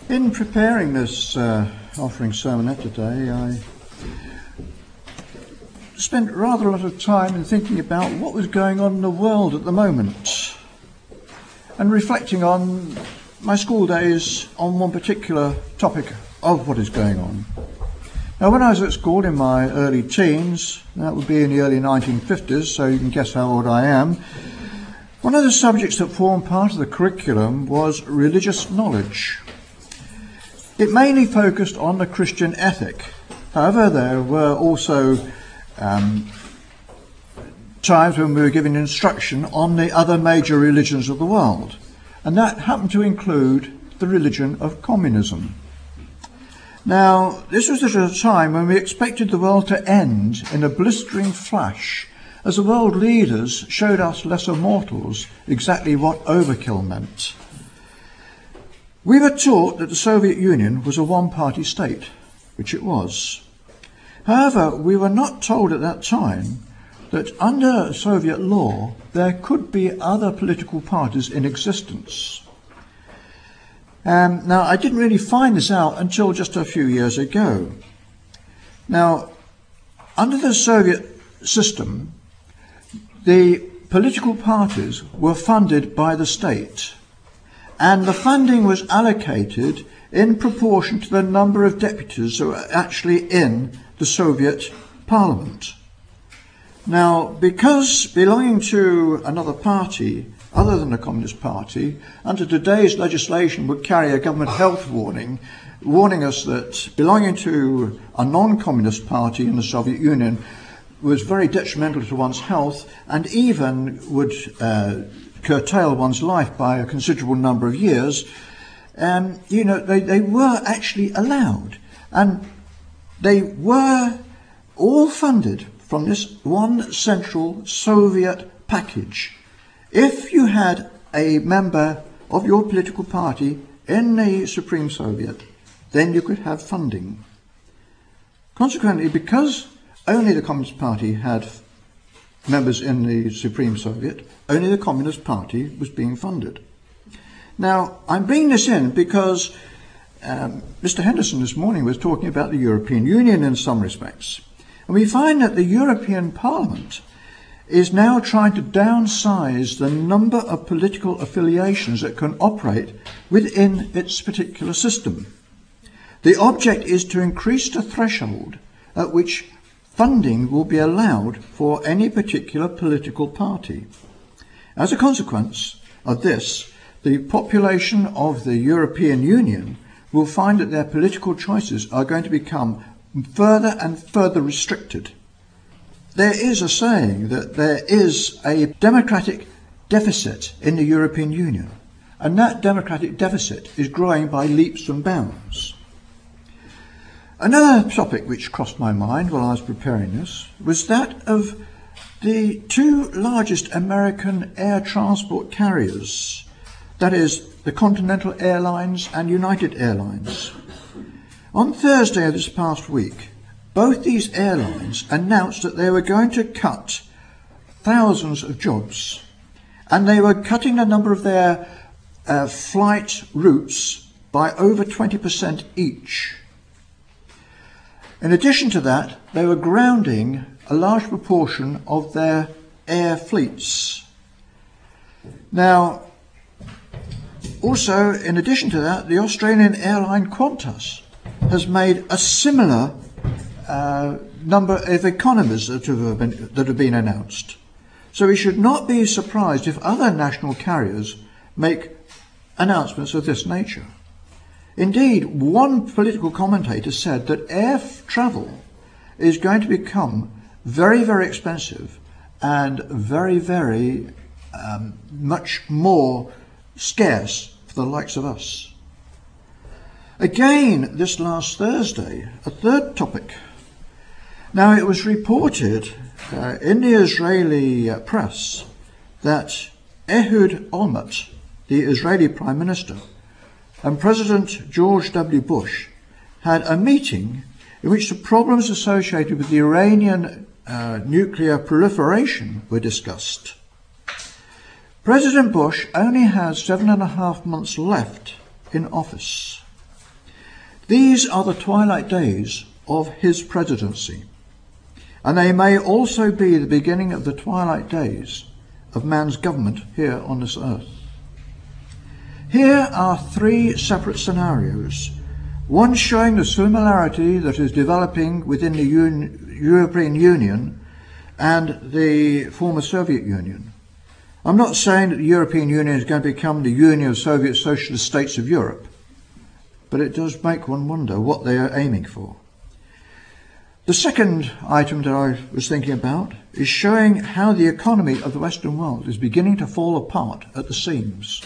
In preparing this offering sermonette today, I spent rather a lot of time in thinking about what was going on in the world at the moment and reflecting on my school days on one particular topic of what is going on. Now, when I was at school in my early teens, that would be in the early 1950s, so you can guess how old I am, one of the subjects that formed part of the curriculum was religious knowledge. It mainly focused on the Christian ethic. However, there were also times when we were given instruction on the other major religions of the world, and that happened to include the religion of communism. Now, this was at a time when we expected the world to end in a blistering flash, as the world leaders showed us lesser mortals exactly what overkill meant. We were taught that the Soviet Union was a one-party state, which it was. However, we were not told at that time that under Soviet law there could be other political parties in existence. Now, I didn't really find this out until just a few years ago. Now, under the Soviet system, the political parties were funded by the state, and the funding was allocated in proportion to the number of deputies who were actually in the Soviet Parliament. Now, because belonging to another party other than the Communist Party, under today's legislation would carry a government health warning, warning us that belonging to a non-communist party in the Soviet Union was very detrimental to one's health and even would curtail one's life by a considerable number of years. They were actually allowed, and they were all funded from this one central Soviet package. If you had a member of your political party in the Supreme Soviet, then you could have funding. Consequently, because only the Communist Party had members in the Supreme Soviet, only the Communist Party was being funded. Now, I'm bringing this in because Mr. Henderson this morning was talking about the European Union in some respects. And we find that the European Parliament is now trying to downsize the number of political affiliations that can operate within its particular system. The object is to increase the threshold at which funding will be allowed for any particular political party. As a consequence of this, the population of the European Union will find that their political choices are going to become further and further restricted. There is a saying that there is a democratic deficit in the European Union, and that democratic deficit is growing by leaps and bounds. Another topic which crossed my mind while I was preparing this was that of the two largest American air transport carriers, that is, the Continental Airlines and United Airlines. On Thursday of this past week, both these airlines announced that they were going to cut thousands of jobs, and they were cutting the number of their flight routes by over 20% each. In addition to that, they were grounding a large proportion of their air fleets. Now, also, in addition to that, the Australian airline Qantas has made a similar number of economies that have been announced. So we should not be surprised if other national carriers make announcements of this nature. Indeed, one political commentator said that air travel is going to become very, very expensive and very, very much more scarce for the likes of us. Again, this last Thursday, a third topic. Now, it was reported in the Israeli press that Ehud Olmert, the Israeli Prime Minister, and President George W. Bush had a meeting in which the problems associated with the Iranian nuclear proliferation were discussed. President Bush only has 7.5 months left in office. These are the twilight days of his presidency, and they may also be the beginning of the twilight days of man's government here on this earth. Here are three separate scenarios, one showing the similarity that is developing within the European Union and the former Soviet Union. I'm not saying that the European Union is going to become the Union of Soviet Socialist States of Europe, but it does make one wonder what they are aiming for. The second item that I was thinking about is showing how the economy of the Western world is beginning to fall apart at the seams.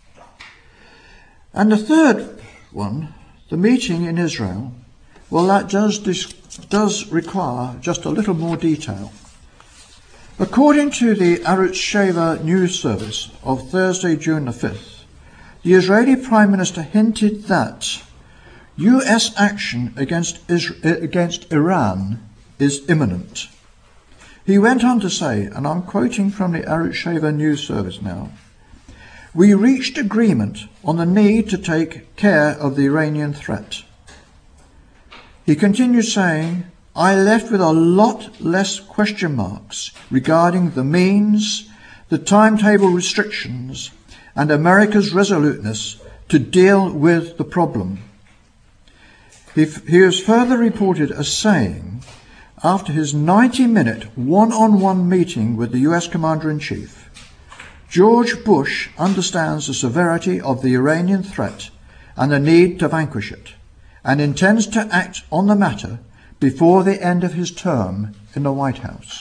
And the third one, the meeting in Israel, well, that does require just a little more detail. According to the Arutz Sheva news service of Thursday, June the 5th, the Israeli Prime Minister hinted that US action against Iran is imminent. He went on to say, and I'm quoting from the Arutz Sheva news service now, "We reached agreement on the need to take care of the Iranian threat." He continued saying, "I left with a lot less question marks regarding the means, the timetable restrictions, and America's resoluteness to deal with the problem." He was further reported as saying, after his 90-minute one-on-one meeting with the US Commander-in-Chief, George Bush understands the severity of the Iranian threat and the need to vanquish it, and intends to act on the matter before the end of his term in the White House.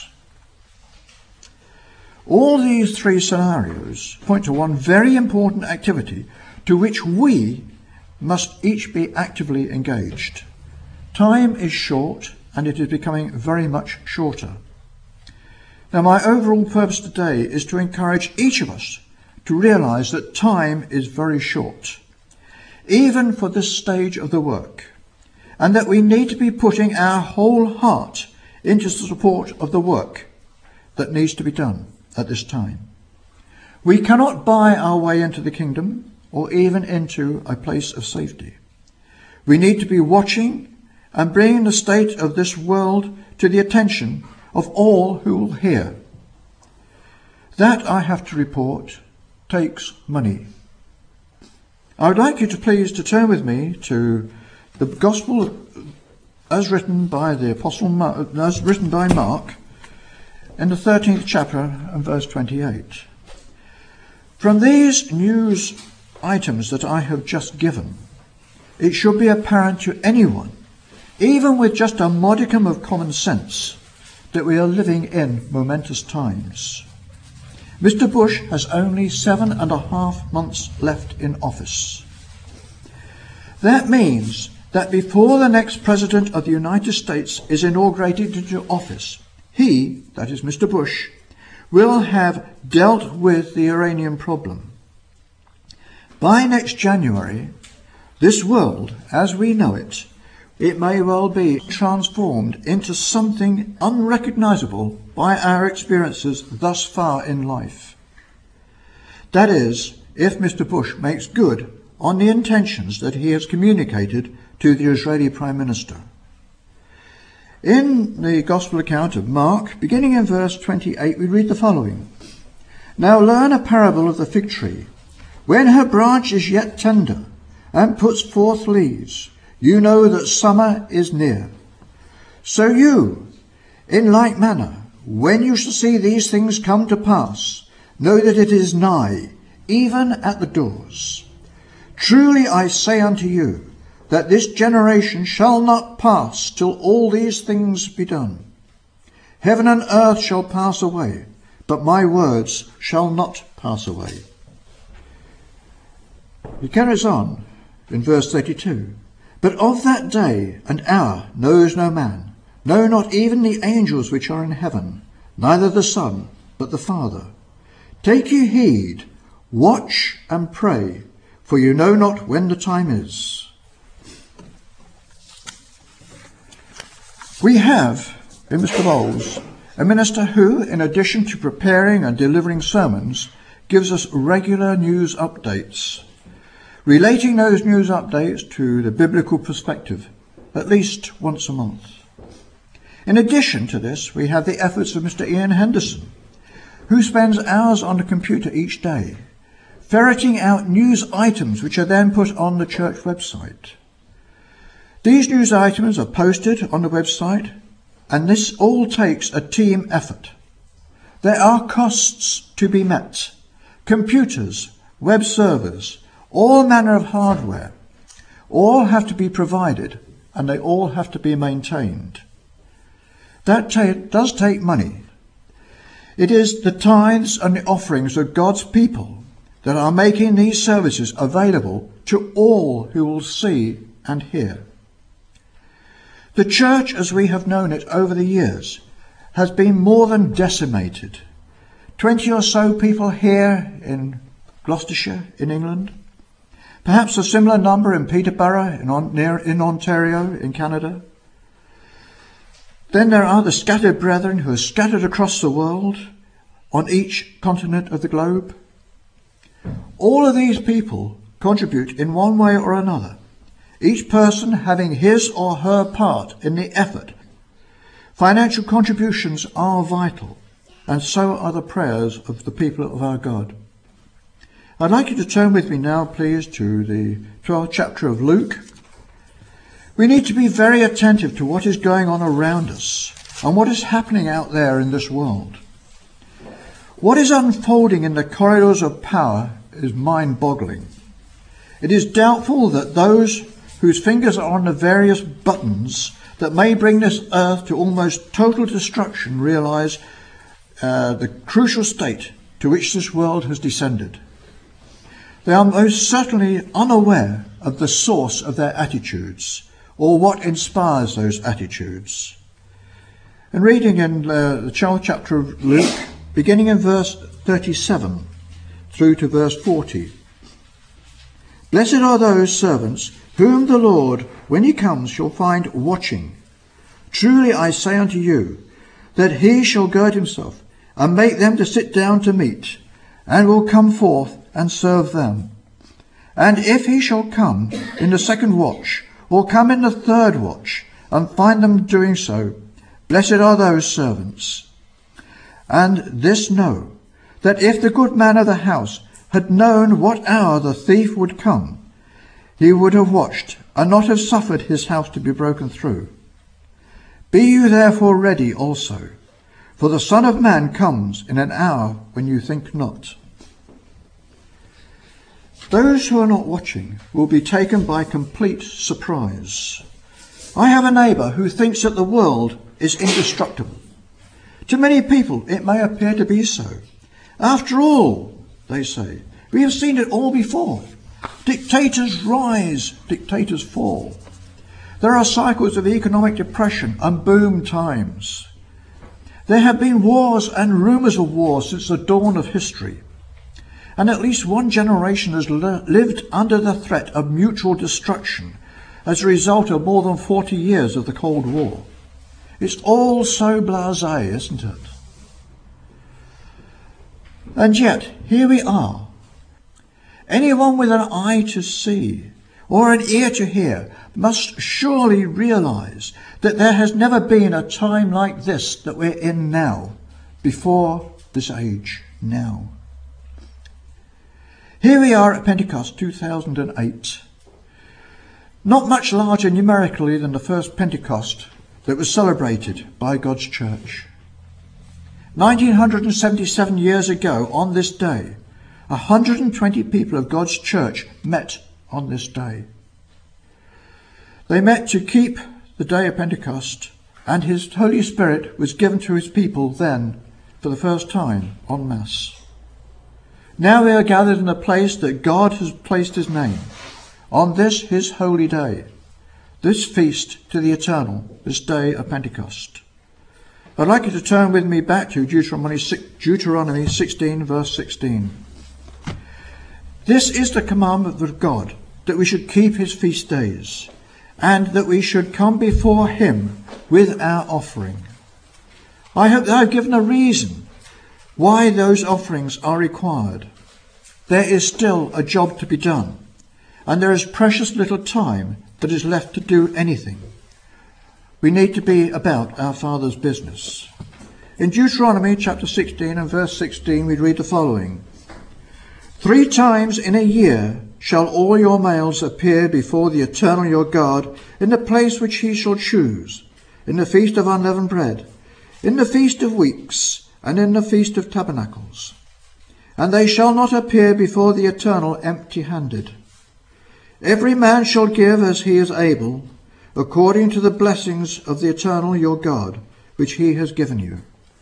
All these three scenarios point to one very important activity to which we must each be actively engaged. Time is short, and it is becoming very much shorter. Now, my overall purpose today is to encourage each of us to realise that time is very short, even for this stage of the work, and that we need to be putting our whole heart into the support of the work that needs to be done at this time. We cannot buy our way into the kingdom or even into a place of safety. We need to be watching and bringing the state of this world to the attention of all who will hear. That, I have to report, takes money. I would like you to please to turn with me to the Gospel as written by the Apostle Mark, as written by Mark, in the 13th chapter and verse 28. From these news items that I have just given, it should be apparent to anyone, even with just a modicum of common sense, that we are living in momentous times. Mr. Bush has only 7.5 months left in office. That means that before the next President of the United States is inaugurated into office, he, that is Mr. Bush, will have dealt with the Iranian problem. By next January, this world, as we know it, it may well be transformed into something unrecognizable by our experiences thus far in life. That is, if Mr. Bush makes good on the intentions that he has communicated to the Israeli Prime Minister. In the Gospel account of Mark, beginning in verse 28, we read the following. "Now learn a parable of the fig tree. When her branch is yet tender and puts forth leaves, you know that summer is near. So you, in like manner, when you shall see these things come to pass, know that it is nigh, even at the doors. Truly I say unto you, that this generation shall not pass till all these things be done. Heaven and earth shall pass away, but my words shall not pass away." He carries on in verse 32. "But of that day and hour knows no man, no, not even the angels which are in heaven, neither the Son, but the Father. Take ye heed, watch and pray, for you know not when the time is." We have, in Mr. Bowles, a minister who, in addition to preparing and delivering sermons, gives us regular news updates. relating those news updates to the biblical perspective at least once a month. In addition to this, we have the efforts of Mr. Ian Henderson, who spends hours on the computer each day, ferreting out news items which are then put on the church website. These news items are posted on the website, and this all takes a team effort. There are costs to be met. Computers, web servers, all manner of hardware, all have to be provided, and they all have to be maintained. That does take money. It is the tithes and the offerings of God's people that are making these services available to all who will see and hear. The church, as we have known it over the years, has been more than decimated. 20 or so people here in Gloucestershire, in England. Perhaps a similar number in Peterborough, in Ontario, in Canada. Then there are the scattered brethren who are scattered across the world, on each continent of the globe. All of these people contribute in one way or another, each person having his or her part in the effort. Financial contributions are vital, and so are the prayers of the people of our God. I'd like you to turn with me now, please, to the 12th chapter of Luke. We need to be very attentive to what is going on around us and what is happening out there in this world. What is unfolding in the corridors of power is mind-boggling. It is doubtful that those whose fingers are on the various buttons that may bring this earth to almost total destruction realize the crucial state to which this world has descended. They are most certainly unaware of the source of their attitudes, or what inspires those attitudes. And reading in the 12th chapter of Luke, beginning in verse 37 through to verse 40. Blessed are those servants whom the Lord, when he comes, shall find watching. Truly I say unto you, that he shall gird himself, and make them to sit down to meat, and will come forth and serve them. And if he shall come in the second watch, or come in the third watch, and find them doing so, blessed are those servants. And this know, that if the good man of the house had known what hour the thief would come, he would have watched, and not have suffered his house to be broken through. Be you therefore ready also, for the Son of Man comes in an hour when you think not. Those who are not watching will be taken by complete surprise. I have a neighbour who thinks that the world is indestructible. To many people it may appear to be so. After all, they say, we have seen it all before. Dictators rise, dictators fall. There are cycles of economic depression and boom times. There have been wars and rumours of wars since the dawn of history. And at least one generation has lived under the threat of mutual destruction as a result of more than 40 years of the Cold War. It's all so blasé, isn't it? And yet, here we are. Anyone with an eye to see or an ear to hear must surely realize that there has never been a time like this that we're in now, before this age now. Here we are at Pentecost 2008, not much larger numerically than the first Pentecost that was celebrated by God's church. 1977 years ago on this day, 120 people of God's church met on this day. They met to keep the day of Pentecost, and his Holy Spirit was given to his people then for the first time en masse. Now we are gathered in a place that God has placed his name, on this his holy day, this feast to the eternal, this day of Pentecost. I'd like you to turn with me back to Deuteronomy 16, verse 16. This is the commandment of God, that we should keep his feast days, and that we should come before him with our offering. I hope that I've given a reason why those offerings are required. There is still a job to be done, and there is precious little time that is left to do anything. We need to be about our Father's business. In Deuteronomy chapter 16 and verse 16 we read the following: 3 times in a year shall all your males appear before the Eternal your God in the place which he shall choose, in the feast of unleavened bread, in the feast of weeks, and in the feast of tabernacles. And they shall not appear before the Eternal empty-handed. Every man shall give as he is able, according to the blessings of the Eternal your God, which he has given you.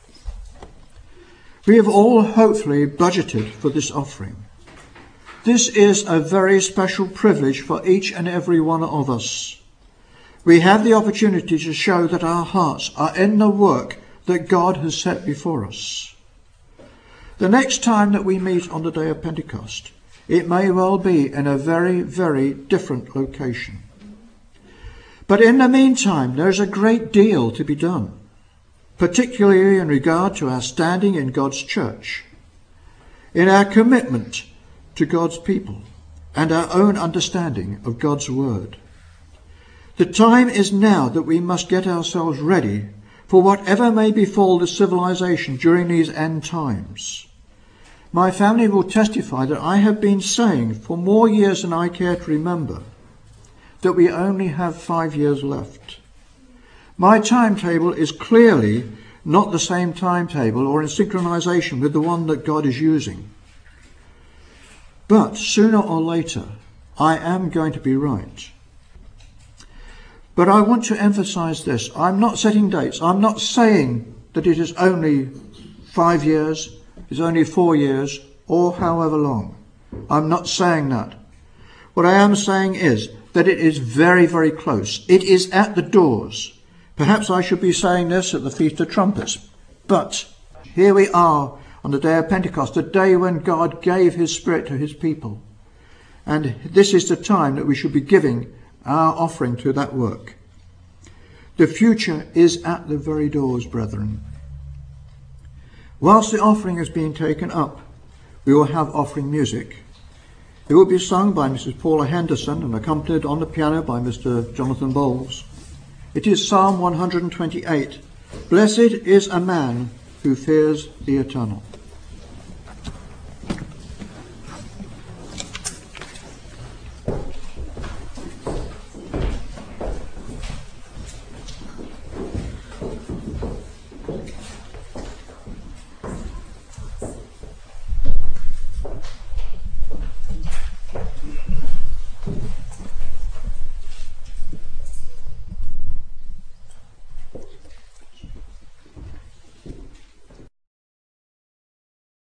We have all hopefully budgeted for this offering. This is a very special privilege for each and every one of us. We have the opportunity to show that our hearts are in the work that God has set before us. The next time that we meet on the day of Pentecost, it may well be in a very, very different location. But in the meantime, there is a great deal to be done, particularly in regard to our standing in God's church, in our commitment to God's people, and our own understanding of God's word. The time is now that we must get ourselves ready for whatever may befall the civilization during these end times. My family will testify that I have been saying for more years than I care to remember that we only have 5 years left. My timetable is clearly not the same timetable or in synchronization with the one that God is using. But sooner or later, I am going to be right. But I want to emphasize this. I'm not setting dates. I'm not saying that it is only 5 years, it's only 4 years, or however long. I'm not saying that. What I am saying is that it is very, very close. It is at the doors. Perhaps I should be saying this at the Feast of Trumpets. But here we are on the day of Pentecost, the day when God gave his Spirit to his people. And this is the time that we should be giving our offering to that work. The future is at the very doors, brethren. Whilst the offering is being taken up, we will have offering music. It will be sung by Mrs. Paula Henderson and accompanied on the piano by Mr. Jonathan Bowles. It is Psalm 128. Blessed is a man who fears the Eternal.